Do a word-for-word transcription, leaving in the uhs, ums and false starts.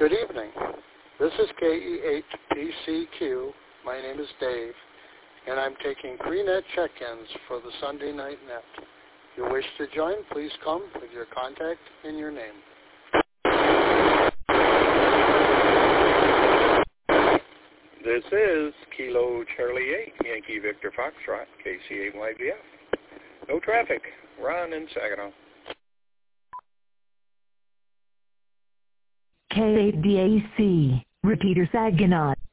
Good evening. This is K E H P C Q. My name is Dave, and I'm taking Creenet check-ins for the Sunday Night Net. If you wish to join, please come with your contact and your name. This is Kilo Charlie eight, Yankee Victor Foxtrot, K C eight Y V F. No traffic. Ron in Saginaw. K eight D A C, Repeater Saginaw.